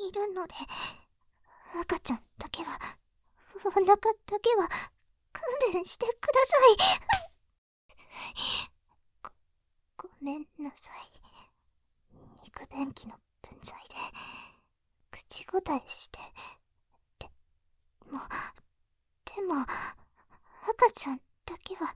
いるので、赤ちゃんだけは、お腹だけは勘弁してください。ごめんなさい。肉便器の分際で口答えして。でも赤ちゃんだけは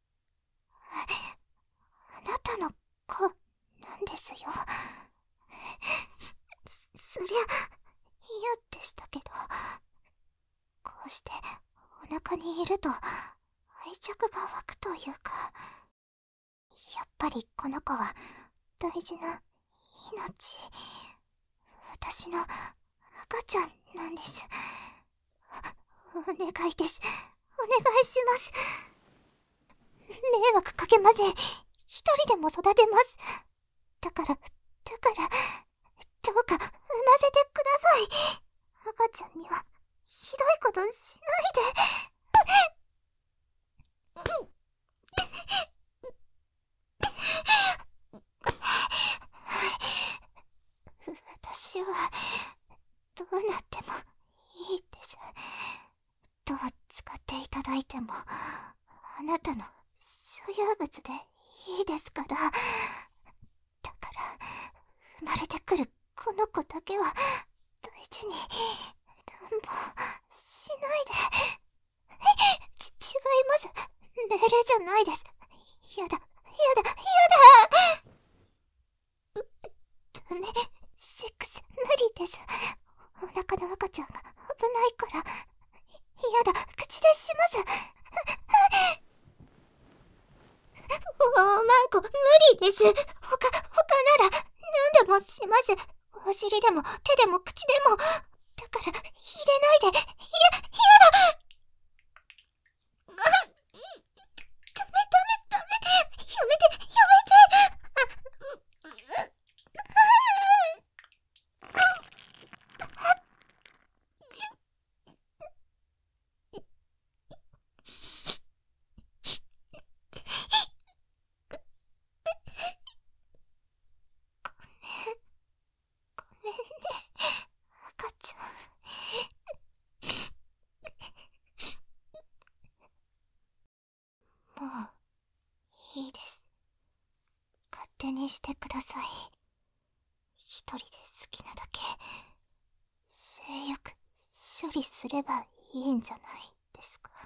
あなたの子なんですよ。そりゃ嫌でしたけど、こうしてお腹にいると愛着が湧くというか、やっぱりこの子は大事な命、私の赤ちゃんなんです。お願いです。お願いします。迷惑かけません。一人でも育てます。だから、どうか産ませてください。赤ちゃんにはひどいことしないで。私はどうなってもいいです。どう使っていただいてもあなたの所有物でいいですから。だから生まれてくるこの子だけは大事に乱暴しないで。違います。命令じゃないです。やだ。ダメ。セックス無理です。お腹の赤ちゃんが危ないから。やだ。口でします。おまんこ無理です。他なら何でもします。お尻でも手でも口でも。だから入れないで。やだ。ダメ。やめて。ごめんね、赤ちゃん。もういいです。勝手にしてください。一人で好きなだけ性欲処理すればいいんじゃないですか。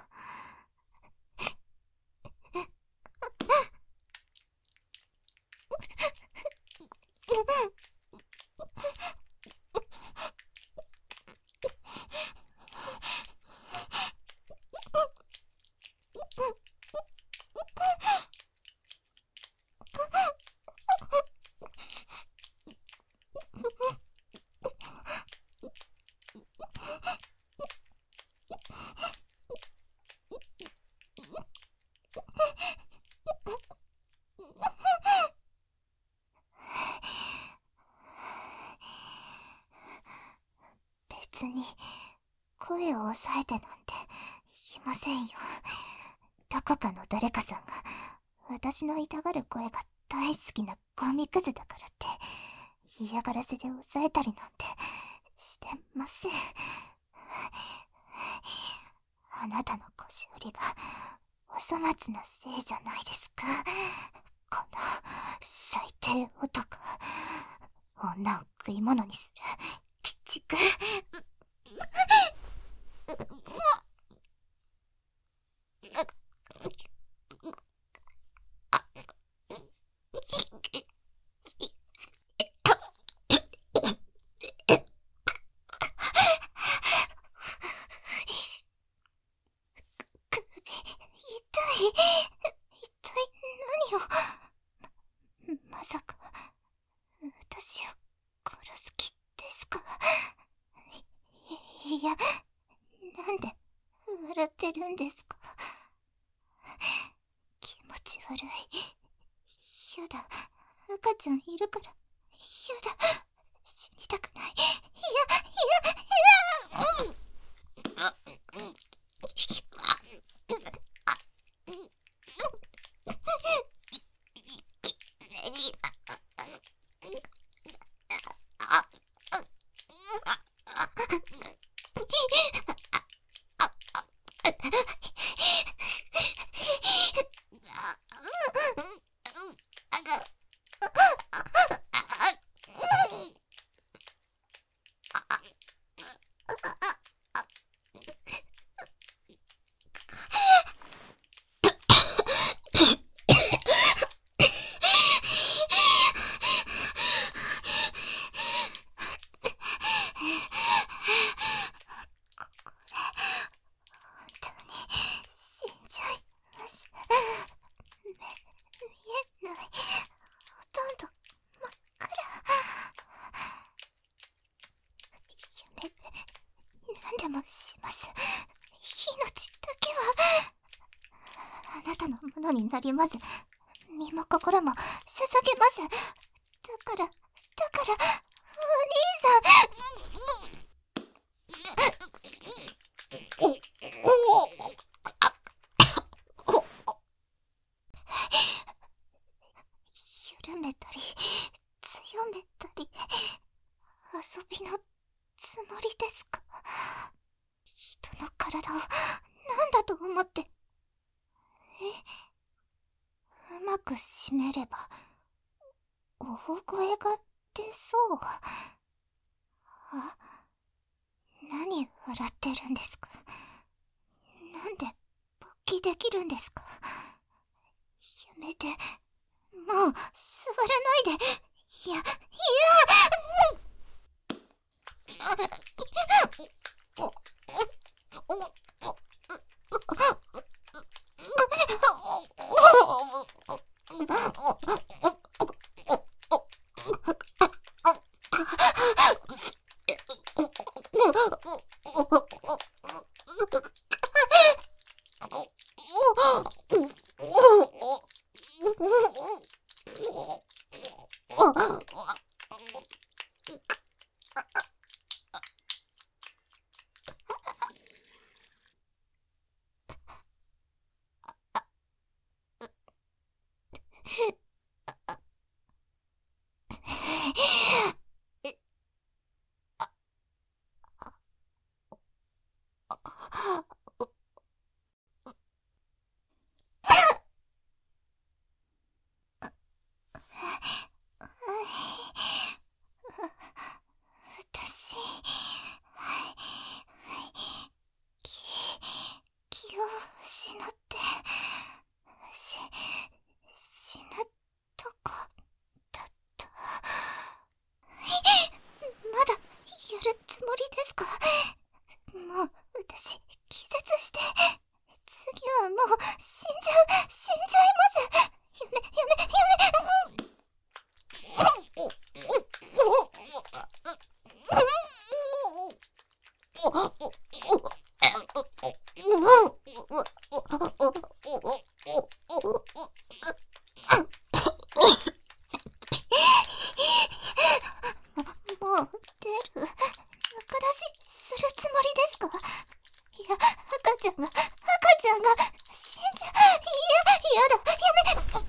別に声を抑えてなんていませんよ。どこかの誰かさんが私の痛がる声が大好きなゴミクズだからって嫌がらせで抑えたりなんてしてません。あなたの腰振りがお粗末なせいじゃないですか。この最低男、女を食い物にする鬼畜。痛い何を。まさか私を殺す気ですか。いや、なんで笑ってるんですか。気持ち悪い。やだ。赤ちゃんいるからやだ。死にたくない。 でもします。命だけはあなたのものになります。身も心も捧げます。だから、お兄さん。緩めたり、強めたり、遊びのつもりですか？人の体を何だと思って。うまく締めれば、大声が出そう。何笑ってるんですか？なんで勃起できるんですか？やめて、もう座らないで。いや、私、気を失って、死ぬとこだった。まだやるつもりですか？もう私気絶して、次はもう死んじゃいます。やめ。もう出る。中出しするつもりですか？いや、赤ちゃんが死んじゃ、やだ、やめ。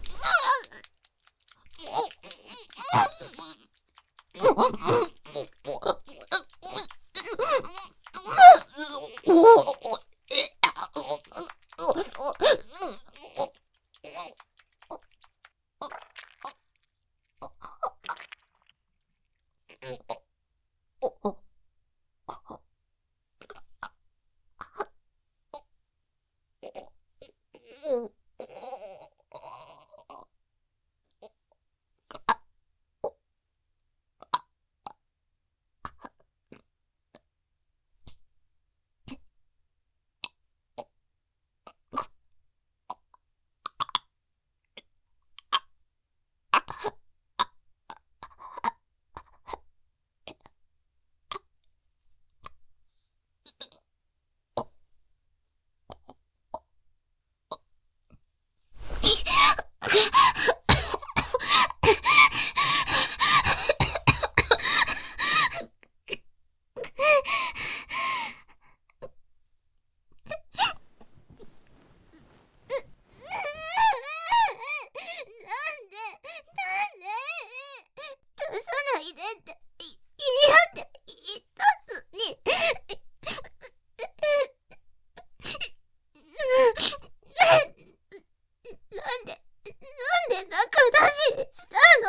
出さないでって嫌って言ったのに。なんで中出ししたの？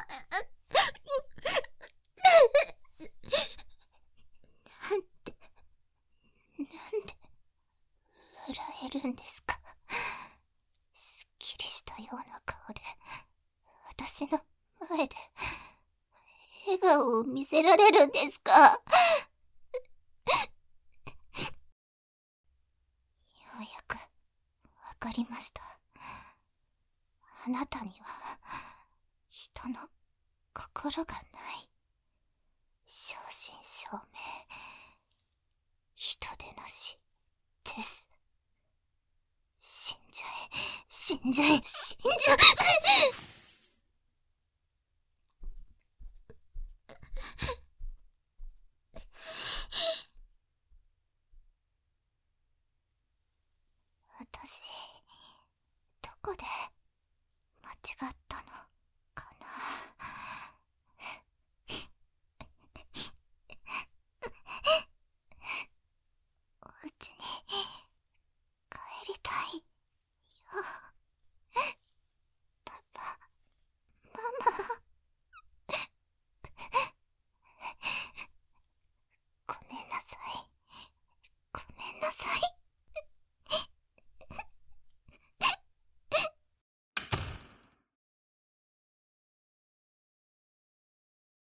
なんで笑えるんですか？すっきりしたような顔で私の前で笑顔を見せられるんですか？ようやくわかりました。あなたには人の心がない。正真正銘、人んじゃえ、死んじゃえ。